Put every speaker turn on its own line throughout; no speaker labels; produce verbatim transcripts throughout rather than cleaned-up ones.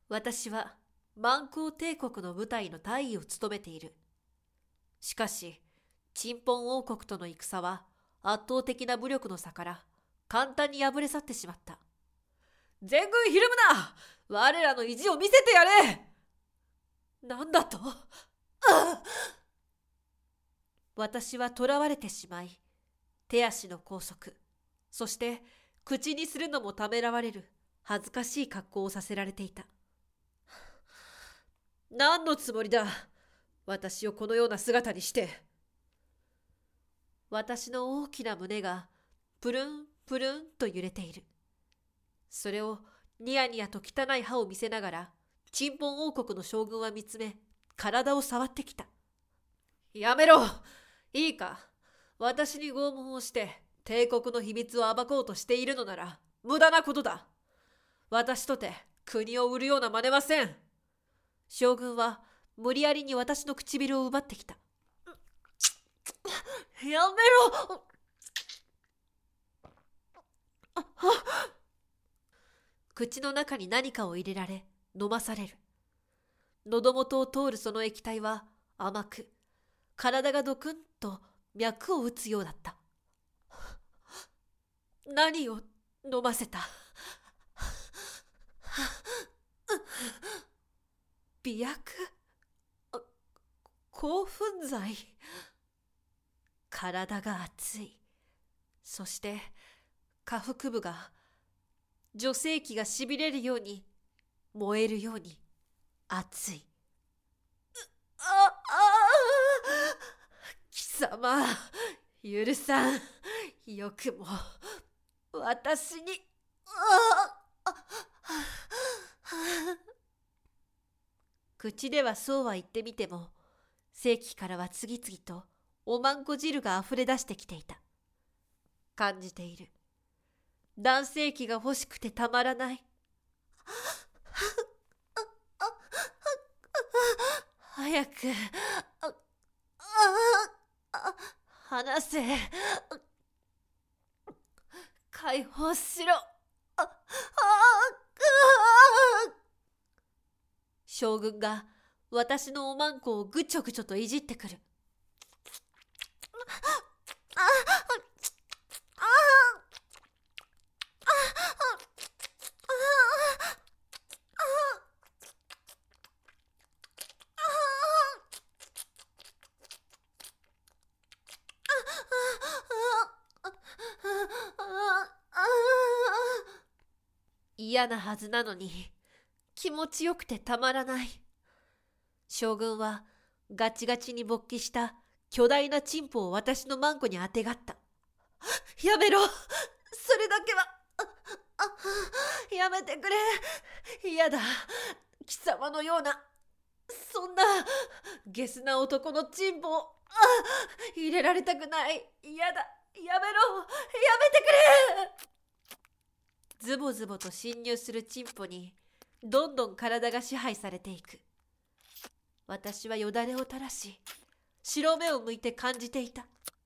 私は万光帝国の部隊の大尉を務めている。しかし、チンポン王国との戦は圧倒的な武力の差から簡単に敗れ去ってしまった。全軍ひるむな！我らの意地を見せてやれ！なんだと？私は囚われてしまい、手足の拘束、そして口にするのもためらわれる恥ずかしい格好をさせられていた。何のつもりだ、私をこのような姿にして。私の大きな胸がプルンプルンと揺れている。それをニヤニヤと汚い歯を見せながら、チンポン王国の将軍は見つめ、体を触ってきた。やめろ！いいか、私に拷問をして帝国の秘密を暴こうとしているのなら無駄なことだ。私とて国を売るような真似ません。将軍は無理やりに私の唇を奪ってきた。やめろ！口の中に何かを入れられ飲まされる。喉元を通るその液体は甘く、体がドクンと脈を打つようだった。何を飲ませた？媚薬？興奮剤？体が熱い。そして下腹部が、女性器がしびれるように、燃えるように熱い。ああ、貴様、許さん。よくも私に。あ口ではそうは言ってみても、性器からは次々とおまんこ汁があふれ出してきていた。感じている。男性器が欲しくてたまらない。早く話せ。解放しろ。将軍が私のおまんこをぐちょぐちょといじってくる。嫌なはずなのに気持ちよくてたまらない。将軍はガチガチに勃起した巨大なチンポを私のマンコにあてがった。やめろ！それだけはやめてくれ！嫌だ！貴様のようなそんなゲスな男のチンポを入れられたくない。嫌だ！やめろ！やめてくれ！ズボズボと侵入するチンポにどんどん体が支配されていく。私はよだれを垂らし、白目を向いて感じていた。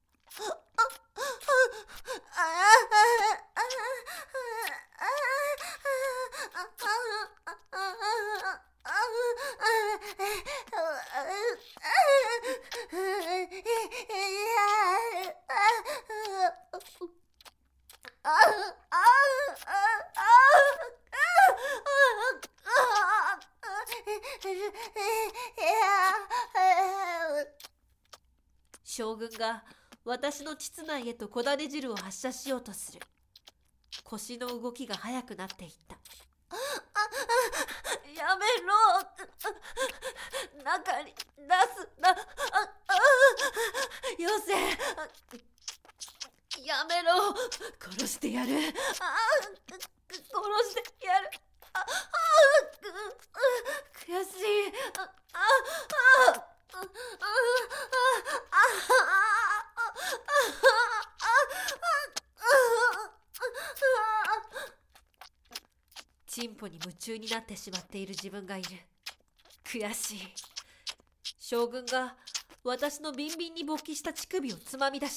将軍が私の膣内へと小種汁を発射しようとする。腰の動きが速くなっていった。やめろ！中に出すな！よせ！やめろ！殺してやる！殺してやる！悔しい！チンポに夢中になってしまっている自分がいる。悔しい。将軍が私のビンビンに勃起した乳首をつまみ出した。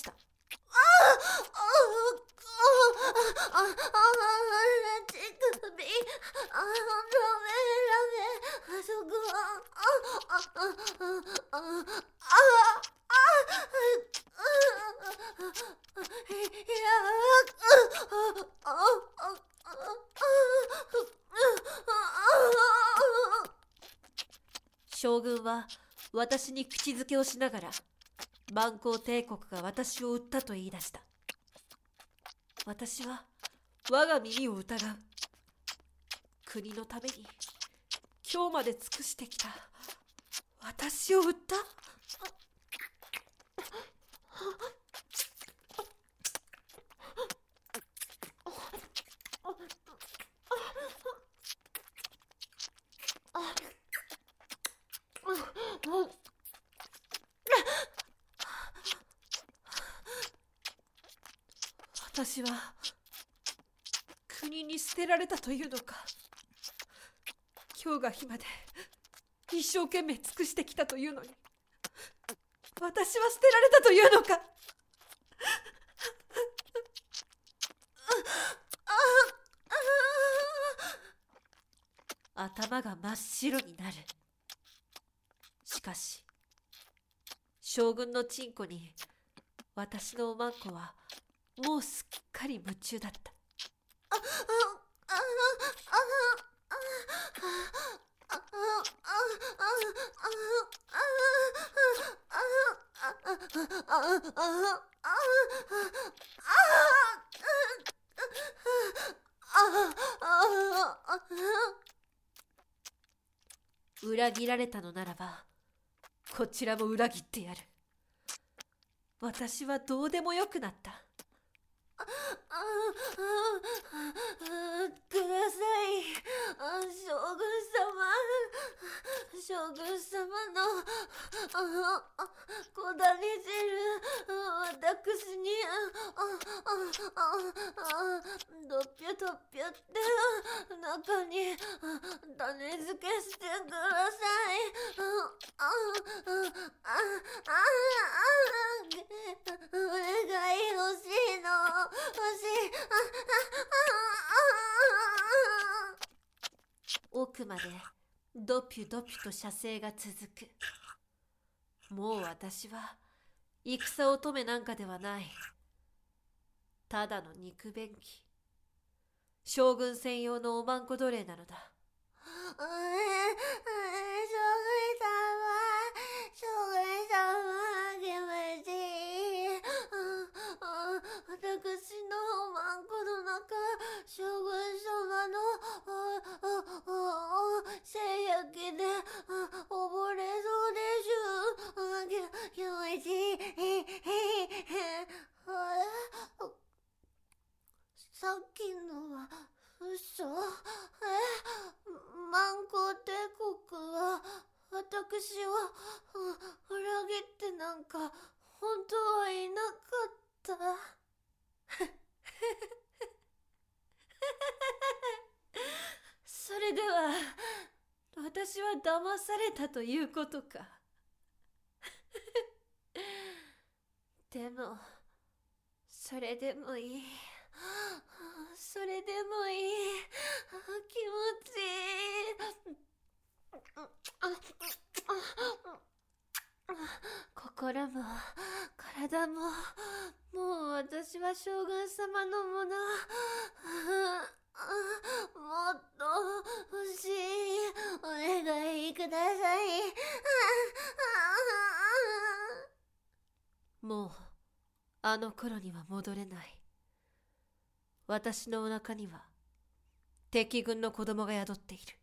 乳首、 将軍は私に口づけをしながら、万光帝国が私を撃ったと言い出した。私は我が耳を疑う。国のために今日まで尽くしてきた私を撃った？私は国に捨てられたというのか。今日が日まで一生懸命尽くしてきたというのに、私は捨てられたというのか。頭が真っ白になる。しかし将軍のチンコに私のおまんこはもうすっかり夢中だった。裏切られたのならば、こちらも裏切ってやる。私はどうでもよくなった。ください、将軍様。将軍様の子種汁、私にどっぴょどっぴょって中に種付けしてください。お願い欲しいの、欲しい。奥までドピュドピュと射精が続く。もう私は戦乙女なんかではない。ただの肉便器。将軍専用のおまんこ奴隷なのだ。将軍様、将軍様、気持ちいい。私のおまんこの中、将軍様の精液で溺れそうでしゅ。気持ちいい。さっきのは嘘？え、万光帝国は私を裏切ってなんか本当はいなかった。それでは私は騙されたということか。でもそれでもいい。それでもいい。気持ちいい。心も体も、もう私は将軍様のもの。もっと欲しい。お願いください。もうあの頃には戻れない。私のお腹には敵軍の子供が宿っている。